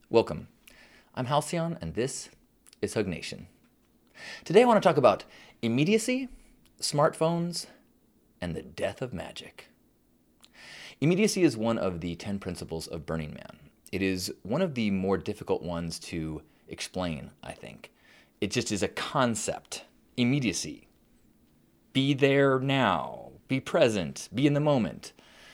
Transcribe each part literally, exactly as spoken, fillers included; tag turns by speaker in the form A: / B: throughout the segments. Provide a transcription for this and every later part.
A: Welcome. I'm Halcyon, and this is Hug Nation. Today I want to talk about immediacy, smartphones, and the death of magic. Immediacy is one of the ten principles of Burning Man. It is one of the more difficult ones to explain, I think. It just is a concept. Immediacy. Be there now. Be present. Be in the moment.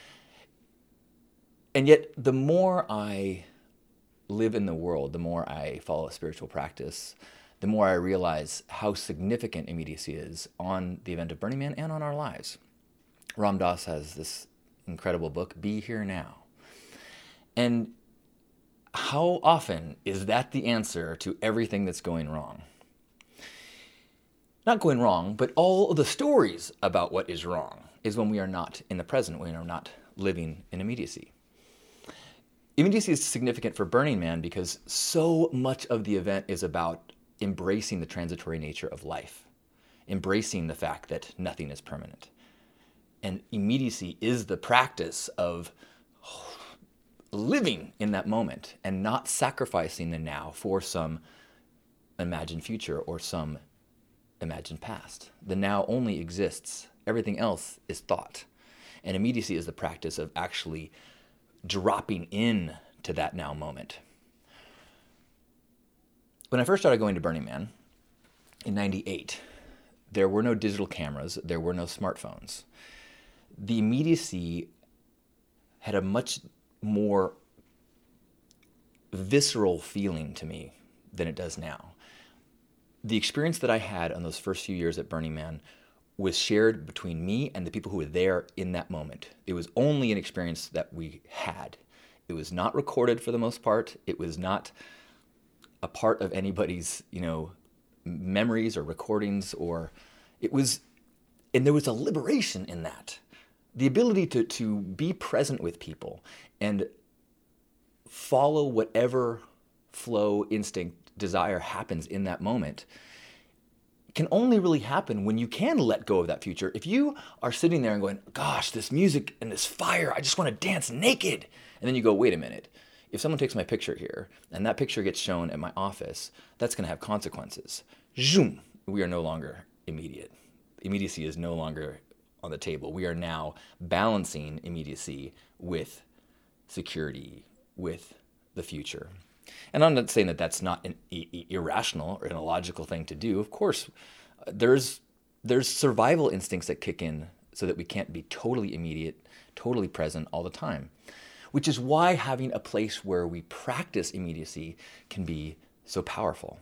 A: And yet, the more I live in the world, the more I follow a spiritual practice, the more I realize how significant immediacy is on the event of Burning Man and on our lives. Ram Dass has this incredible book, Be Here Now. And how often is that the answer to everything that's going wrong? Not going wrong, but all of the stories about what is wrong is when we are not in the present, when we are not living in immediacy. Immediacy is significant for Burning Man because so much of the event is about embracing the transitory nature of life, embracing the fact that nothing is permanent. And immediacy is the practice of living in that moment and not sacrificing the now for some imagined future or some imagined past. The now only exists. Everything else is thought. And immediacy is the practice of actually dropping in to that now moment. When I first started going to Burning Man in ninety-eight, there were no digital cameras, there were no smartphones. The immediacy had a much more visceral feeling to me than it does now. The experience that I had on those first few years at Burning Man was shared between me and the people who were there in that moment. It was only an experience that we had. It was not recorded for the most part. It was not a part of anybody's, you know, memories or recordings, or it was, and there was a liberation in that. The ability to, to be present with people and follow whatever flow, instinct, desire happens in that moment can only really happen when you can let go of that future. If you are sitting there and going, gosh, this music and this fire, I just want to dance naked. And then you go, wait a minute. If someone takes my picture here and that picture gets shown at my office, that's going to have consequences. Zoom. We are no longer immediate. Immediacy is no longer on the table. We are now balancing immediacy with security, with the future. And I'm not saying that that's not an i- irrational or an illogical thing to do. Of course, there's there's survival instincts that kick in so that we can't be totally immediate, totally present all the time, which is why having a place where we practice immediacy can be so powerful.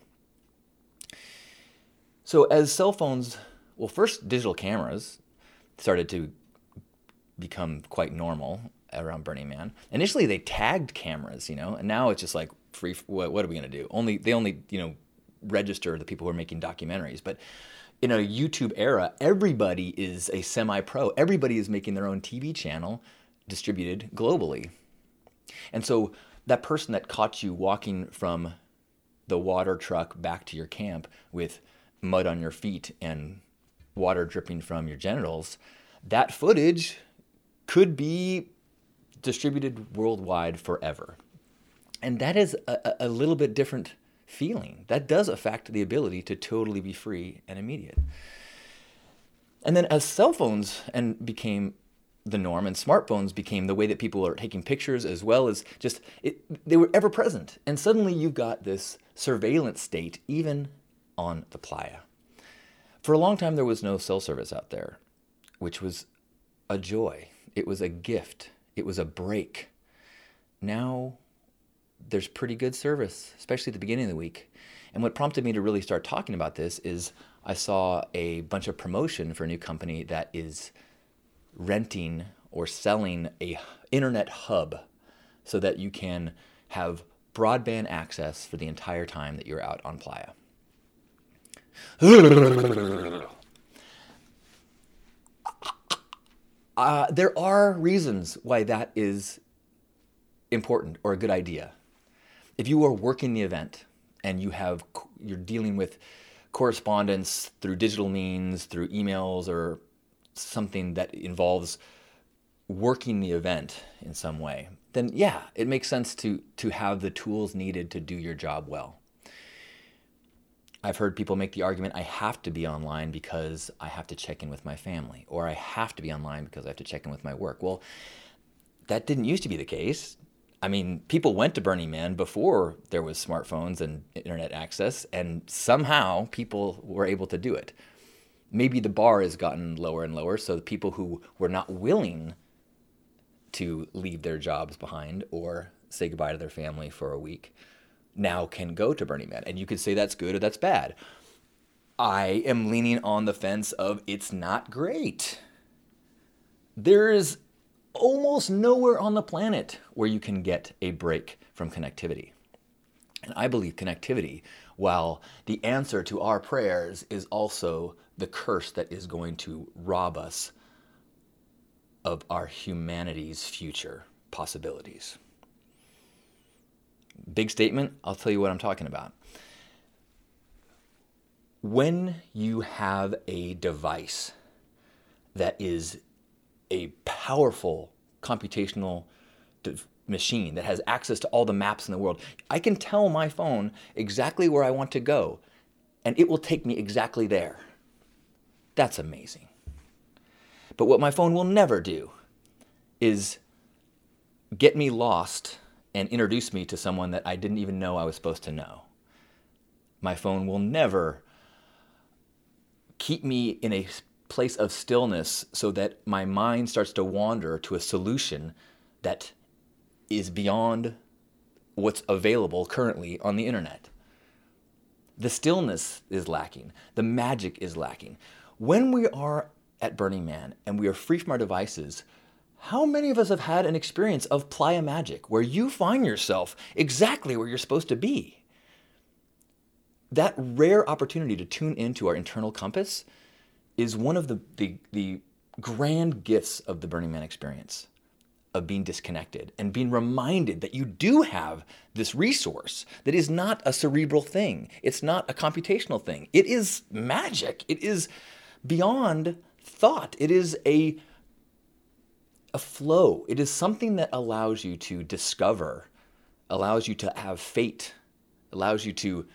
A: So as cell phones, well, first digital cameras started to become quite normal around Burning Man. Initially, they tagged cameras, you know, and now it's just like, free. What, what are we going to do? Only they only, you know, register the people who are making documentaries. But in a YouTube era, everybody is a semi-pro. Everybody is making their own T V channel distributed globally. And so that person that caught you walking from the water truck back to your camp with mud on your feet and water dripping from your genitals, that footage could be distributed worldwide forever. And that is a, a little bit different feeling. That does affect the ability to totally be free and immediate. And then as cell phones and became the norm and smartphones became the way that people are taking pictures, as well as just, it, they were ever present. And suddenly you've got this surveillance state even on the playa. For a long time, there was no cell service out there, which was a joy. It was a gift. It was a break. Now there's pretty good service, especially at the beginning of the week. And what prompted me to really start talking about this is I saw a bunch of promotion for a new company that is renting or selling a internet hub so that you can have broadband access for the entire time that you're out on playa. Uh, there are reasons why that is important or a good idea. If you are working the event and you have you're dealing with correspondence through digital means, through emails, or something that involves working the event in some way, then yeah, it makes sense to to have the tools needed to do your job well. I've heard people make the argument, I have to be online because I have to check in with my family, or I have to be online because I have to check in with my work. Well, that didn't used to be the case. I mean, people went to Burning Man before there was smartphones and internet access, and somehow people were able to do it. Maybe the bar has gotten lower and lower, so the people who were not willing to leave their jobs behind or say goodbye to their family for a week now can go to Burning Man. And you could say that's good or that's bad. I am leaning on the fence of it's not great. There is almost nowhere on the planet where you can get a break from connectivity. And I believe connectivity, while the answer to our prayers, is also the curse that is going to rob us of our humanity's future possibilities. Big statement, I'll tell you what I'm talking about. When you have a device that is a powerful computational de- machine that has access to all the maps in the world, I can tell my phone exactly where I want to go, and it will take me exactly there. That's amazing. But what my phone will never do is get me lost and introduce me to someone that I didn't even know I was supposed to know. My phone will never keep me in a place of stillness so that my mind starts to wander to a solution that is beyond what's available currently on the internet. The stillness is lacking. The magic is lacking. When we are at Burning Man and we are free from our devices, how many of us have had an experience of playa magic where you find yourself exactly where you're supposed to be? That rare opportunity to tune into our internal compass is one of the, the, the grand gifts of the Burning Man experience, of being disconnected and being reminded that you do have this resource that is not a cerebral thing. It's not a computational thing. It is magic. It is beyond thought. It is a, a flow. It is something that allows you to discover, allows you to have fate, allows you to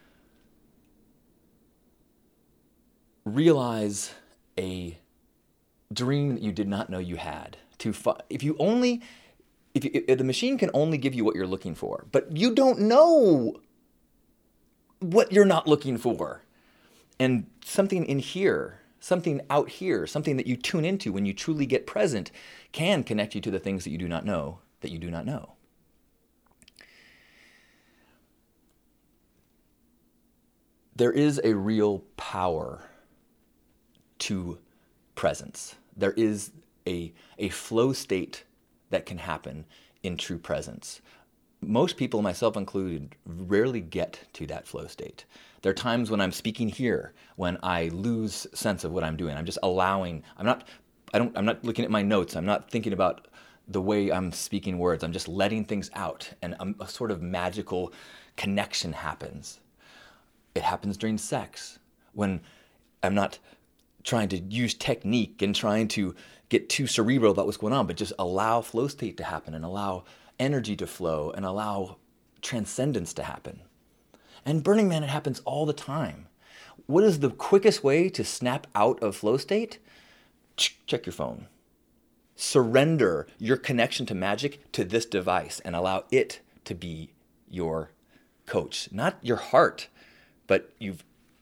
A: realize a dream that you did not know you had. To fi- if you only, if, you, if the machine can only give you what you're looking for, but you don't know what you're not looking for, and something in here, something out here, something that you tune into when you truly get present, can connect you to the things that you do not know that you do not know. There is a real power to presence. There is a, a flow state that can happen in true presence. Most people, myself included, rarely get to that flow state. There are times when I'm speaking here, when I lose sense of what I'm doing. I'm just allowing, I'm not, I don't, I'm not looking at my notes. I'm not thinking about the way I'm speaking words. I'm just letting things out, and a, a sort of magical connection happens. It happens during sex, when I'm not trying to use technique and trying to get too cerebral about what's going on, but just allow flow state to happen and allow energy to flow and allow transcendence to happen. And Burning Man, it happens all the time. What is the quickest way to snap out of flow state? Check your phone. Surrender your connection to magic to this device and allow it to be your coach. Not your heart, but you've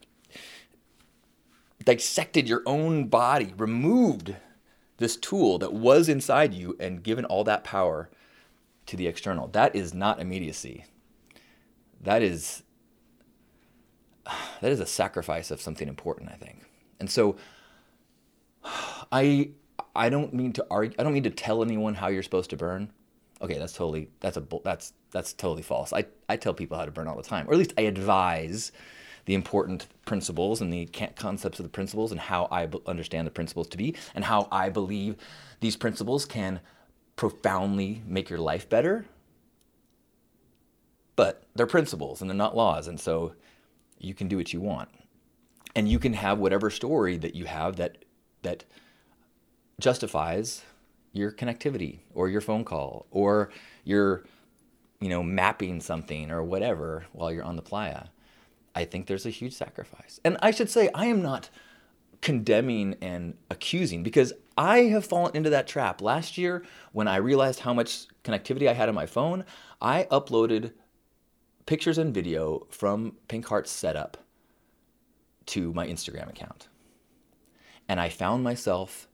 A: dissected your own body, removed this tool that was inside you and given all that power to the external. That is not immediacy. That is that is a sacrifice of something important, I think. And so I I don't mean to argue, I don't mean to tell anyone how you're supposed to burn. Okay, that's totally that's a that's that's totally false. I I tell people how to burn all the time, or at least I advise the important principles and the concepts of the principles and how I understand the principles to be and how I believe these principles can profoundly make your life better. But they're principles and they're not laws, and so you can do what you want. And you can have whatever story that you have that that justifies your connectivity or your phone call or your, you know, mapping something or whatever while you're on the playa. I think there's a huge sacrifice. And I should say, I am not condemning and accusing, because I have fallen into that trap. Last year, when I realized how much connectivity I had on my phone, I uploaded pictures and video from Pink Heart's setup to my Instagram account. And I found myself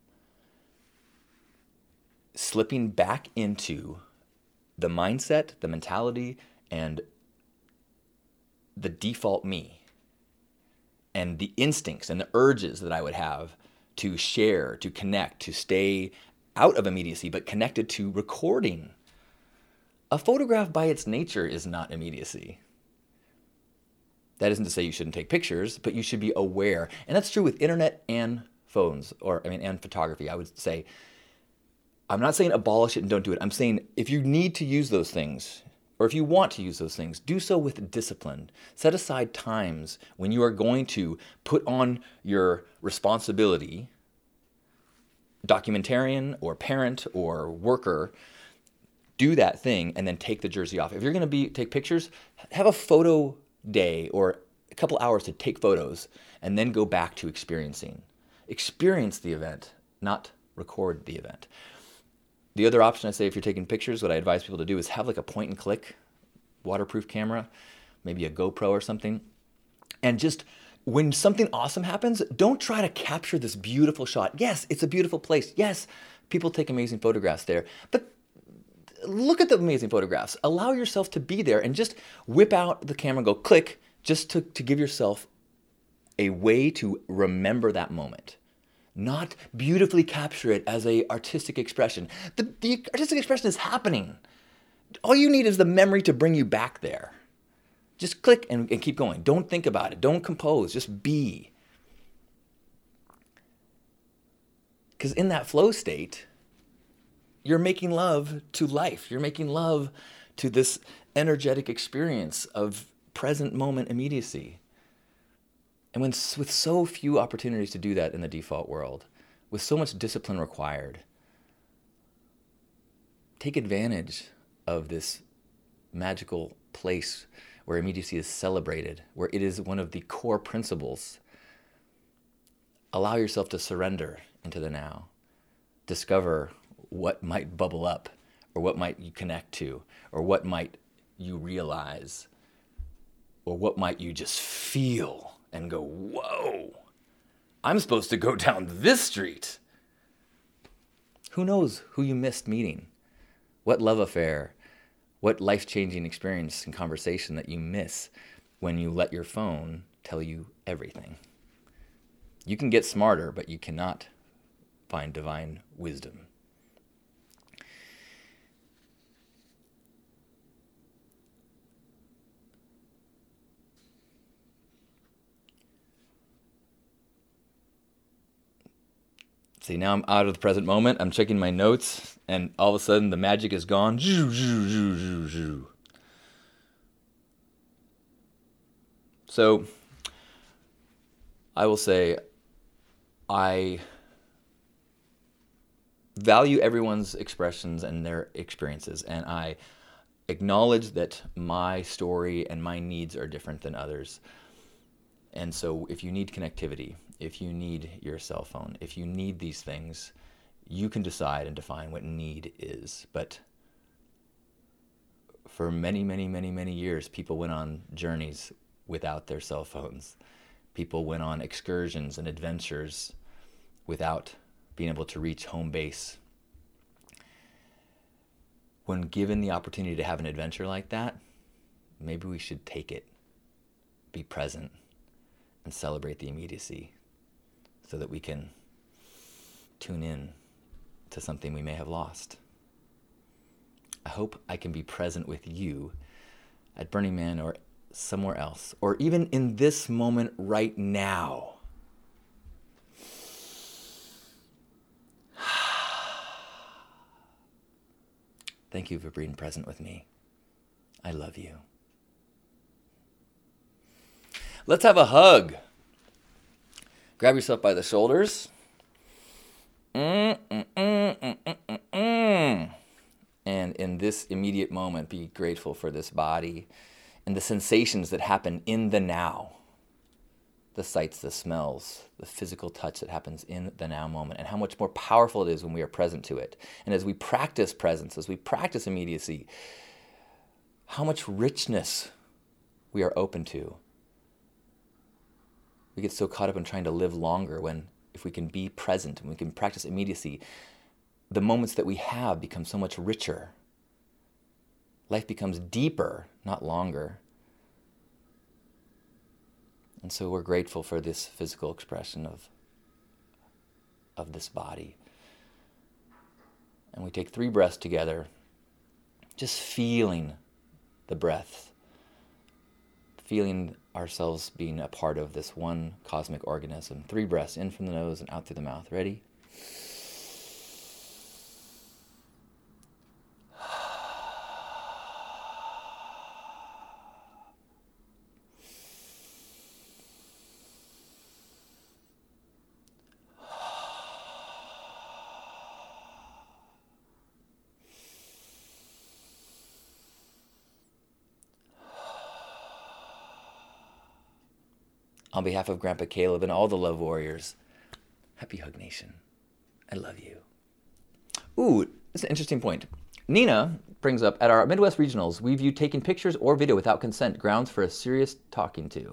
A: slipping back into the mindset, the mentality, and the default me, and the instincts and the urges that I would have to share, to connect, to stay out of immediacy, but connected to recording. A photograph by its nature is not immediacy. That isn't to say you shouldn't take pictures, but you should be aware. And that's true with internet and phones, or I mean, and photography. I would say, I'm not saying abolish it and don't do it. I'm saying if you need to use those things, or if you want to use those things, do so with discipline. Set aside times when you are going to put on your responsibility, documentarian or parent or worker, do that thing and then take the jersey off. If you're going to be take pictures, have a photo day or a couple hours to take photos and then go back to experiencing. Experience the event, not record the event. The other option, I say, if you're taking pictures, what I advise people to do is have like a point and click waterproof camera, maybe a GoPro or something. And just when something awesome happens, don't try to capture this beautiful shot. Yes, it's a beautiful place. Yes, people take amazing photographs there. But look at the amazing photographs. Allow yourself to be there and just whip out the camera and go click, just to, to give yourself a way to remember that moment. Not beautifully capture it as a artistic expression. The, the artistic expression is happening. All you need is the memory to bring you back there. Just click and, and keep going. Don't think about it. Don't compose. Just be. Because in that flow state, you're making love to life. You're making love to this energetic experience of present moment immediacy. And when with so few opportunities to do that in the default world, with so much discipline required, take advantage of this magical place where immediacy is celebrated, where it is one of the core principles. Allow yourself to surrender into the now. Discover what might bubble up, or what might you connect to, or what might you realize, or what might you just feel and go, whoa, I'm supposed to go down this street. Who knows who you missed meeting? What love affair, what life-changing experience and conversation that you miss when you let your phone tell you everything. You can get smarter, but you cannot find divine wisdom. See, now I'm out of the present moment. I'm checking my notes, and all of a sudden the magic is gone. So, I will say, I value everyone's expressions and their experiences, and I acknowledge that my story and my needs are different than others. And so if you need connectivity, if you need your cell phone, if you need these things, you can decide and define what need is. But for many, many, many, many years, people went on journeys without their cell phones. People went on excursions and adventures without being able to reach home base. When given the opportunity to have an adventure like that, maybe we should take it, be present, and celebrate the immediacy so that we can tune in to something we may have lost. I hope I can be present with you at Burning Man or somewhere else, or even in this moment right now. Thank you for being present with me. I love you. Let's have a hug. Grab yourself by the shoulders. Mm, mm, mm, mm, mm, mm, mm. And in this immediate moment, be grateful for this body and the sensations that happen in the now. The sights, the smells, the physical touch that happens in the now moment, and how much more powerful it is when we are present to it. And as we practice presence, as we practice immediacy, how much richness we are open to. We get so caught up in trying to live longer when if we can be present and we can practice immediacy, the moments that we have become so much richer. Life becomes deeper, not longer. And so we're grateful for this physical expression of, of this body. And we take three breaths together, just feeling the breath, feeling ourselves being a part of this one cosmic organism. Three breaths in from the nose and out through the mouth. Ready? On behalf of Grandpa Caleb and all the Love Warriors, happy Hug Nation. I love you. Ooh, that's an interesting point. Nina brings up, at our Midwest Regionals, we view taking pictures or video without consent grounds for a serious talking to.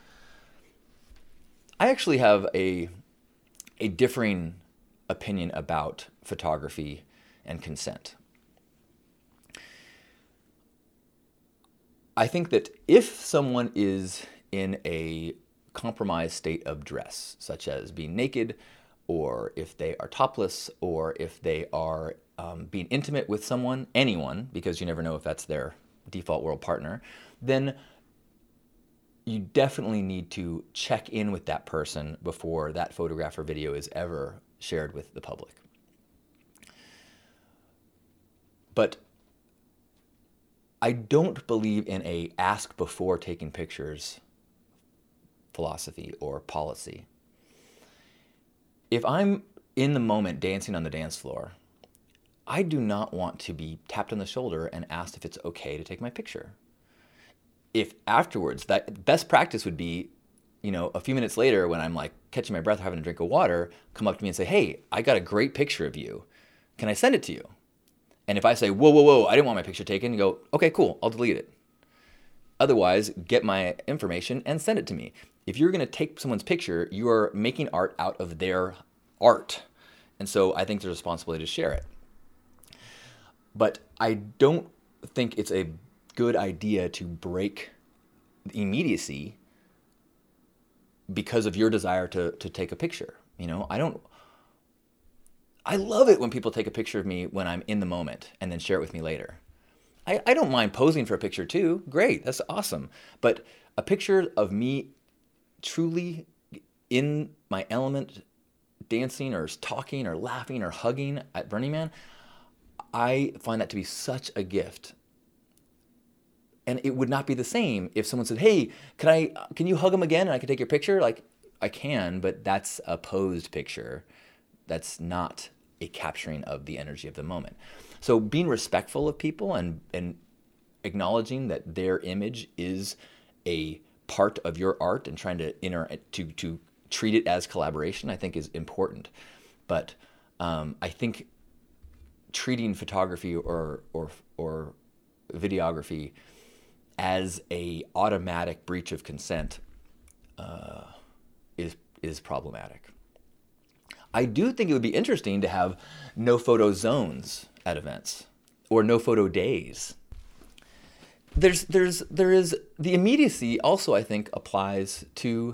A: I actually have a, a differing opinion about photography and consent. I think that if someone is in a compromised state of dress, such as being naked, or if they are topless, or if they are um, being intimate with someone, anyone, because you never know if that's their default world partner, then you definitely need to check in with that person before that photograph or video is ever shared with the public. But I don't believe in a ask before taking pictures philosophy or policy. If I'm in the moment dancing on the dance floor, I do not want to be tapped on the shoulder and asked if it's okay to take my picture. If afterwards, that best practice would be, you know, a few minutes later when I'm like catching my breath, having a drink of water, come up to me and say, hey, I got a great picture of you. Can I send it to you? And if I say, whoa, whoa, whoa, I didn't want my picture taken, you go, okay, cool, I'll delete it. Otherwise, get my information and send it to me. If you're going to take someone's picture, you are making art out of their art. And so I think there's a responsibility to share it. But I don't think it's a good idea to break the immediacy because of your desire to, to take a picture. You know, I don't, I love it when people take a picture of me when I'm in the moment and then share it with me later. I, I don't mind posing for a picture too. Great, that's awesome. But a picture of me truly in my element, dancing or talking or laughing or hugging at Burning Man, I find that to be such a gift. And it would not be the same if someone said, hey, can I, can you hug him again and I can take your picture? Like, I can, but that's a posed picture. That's not a capturing of the energy of the moment. So being respectful of people and, and acknowledging that their image is a part of your art and trying to inter to to treat it as collaboration, I think is important. But um, I think treating photography or or or videography as a automatic breach of consent uh, is is problematic. I do think it would be interesting to have no photo zones at events or no photo days. There's, there's, there is the immediacy also, I think, applies to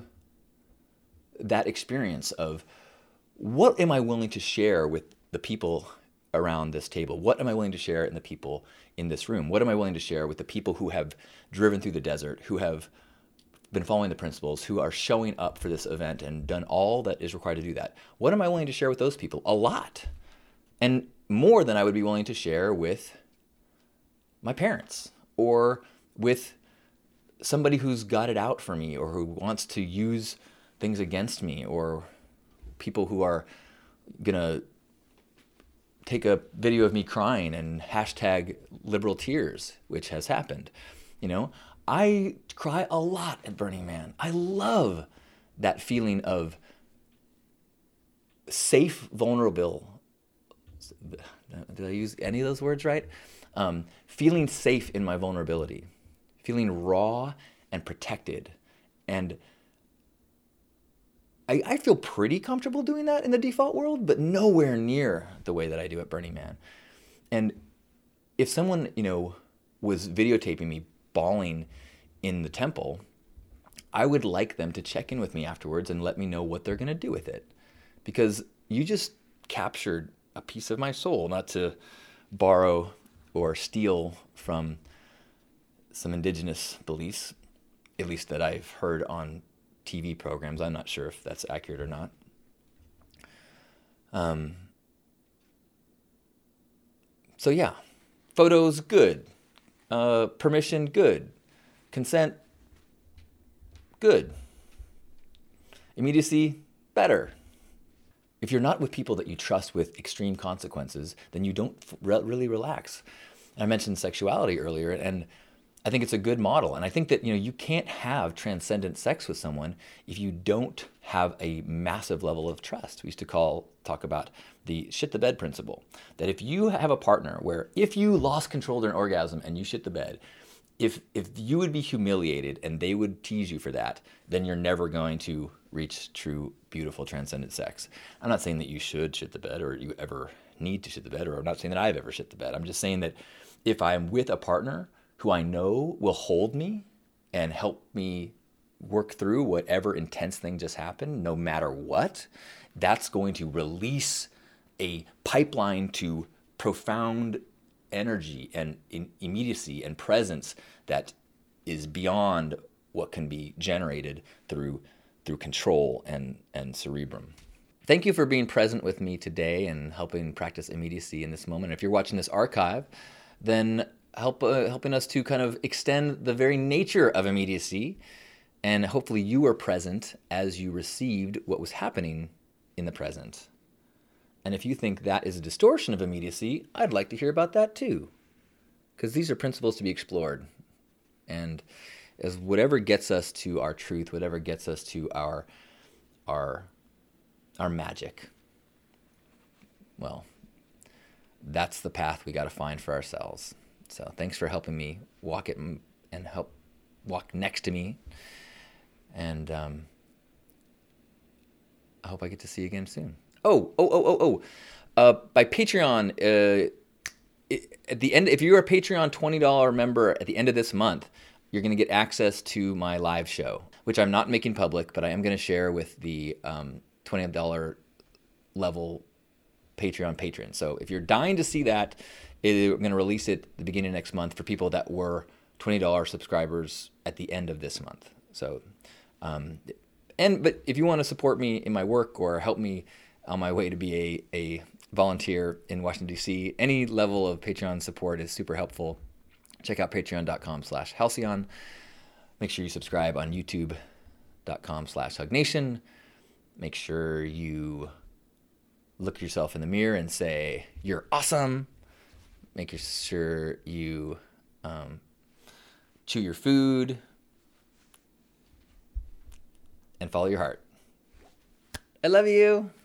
A: that experience of what am I willing to share with the people around this table? What am I willing to share in the people in this room? What am I willing to share with the people who have driven through the desert, who have been following the principles, who are showing up for this event and done all that is required to do that? What am I willing to share with those people? A lot. And more than I would be willing to share with my parents or with somebody who's got it out for me or who wants to use things against me or people who are gonna take a video of me crying and hashtag liberal tears, which has happened. You know, I cry a lot at Burning Man. I love that feeling of safe, vulnerable. Did I use any of those words right? Um, feeling safe in my vulnerability, feeling raw and protected. And I, I feel pretty comfortable doing that in the default world, but nowhere near the way that I do at Burning Man. And if someone, you know, was videotaping me bawling in the temple, I would like them to check in with me afterwards and let me know what they're going to do with it. Because you just captured a piece of my soul, not to borrow or steal from some indigenous beliefs, at least that I've heard on T V programs. I'm not sure if that's accurate or not. Um, so yeah, photos, good. Uh, permission, good. Consent, good. Immediacy, better. If you're not with people that you trust with extreme consequences, then you don't re- really relax. I mentioned sexuality earlier, and I think it's a good model. And I think that, you know, you can't have transcendent sex with someone if you don't have a massive level of trust. We used to call talk about the shit the bed principle. That if you have a partner where if you lost control during orgasm and you shit the bed, if if you would be humiliated and they would tease you for that, then you're never going to reach true, beautiful, transcendent sex. I'm not saying that you should shit the bed or you ever need to shit the bed, or I'm not saying that I've ever shit the bed. I'm just saying that if I'm with a partner who I know will hold me and help me work through whatever intense thing just happened, no matter what, that's going to release a pipeline to profound energy and immediacy and presence that is beyond what can be generated through through control and, and cerebrum. Thank you for being present with me today and helping practice immediacy in this moment. If you're watching this archive, then help uh, helping us to kind of extend the very nature of immediacy, and hopefully you were present as you received what was happening in the present. And if you think that is a distortion of immediacy, I'd like to hear about that too, because these are principles to be explored. And as whatever gets us to our truth, whatever gets us to our our our magic, well, that's the path we got to find for ourselves. So thanks for helping me walk it and help walk next to me. And um, I hope I get to see you again soon. Oh, oh, oh, oh, oh. Uh, by Patreon, uh, it, at the end, if you're a Patreon twenty dollars member at the end of this month, you're going to get access to my live show, which I'm not making public, but I am going to share with the um, twenty dollars level Patreon patrons. So if you're dying to see that, it, we're going to release it at the beginning of next month for people that were twenty dollars subscribers at the end of this month. So, um, and but if you want to support me in my work or help me on my way to be a, a volunteer in Washington, D C, any level of Patreon support is super helpful. Check out patreon.com slash halcyon. Make sure you subscribe on youtube.com slash hugnation. Make sure you look yourself in the mirror and say, you're awesome. Make sure you um, chew your food and follow your heart. I love you.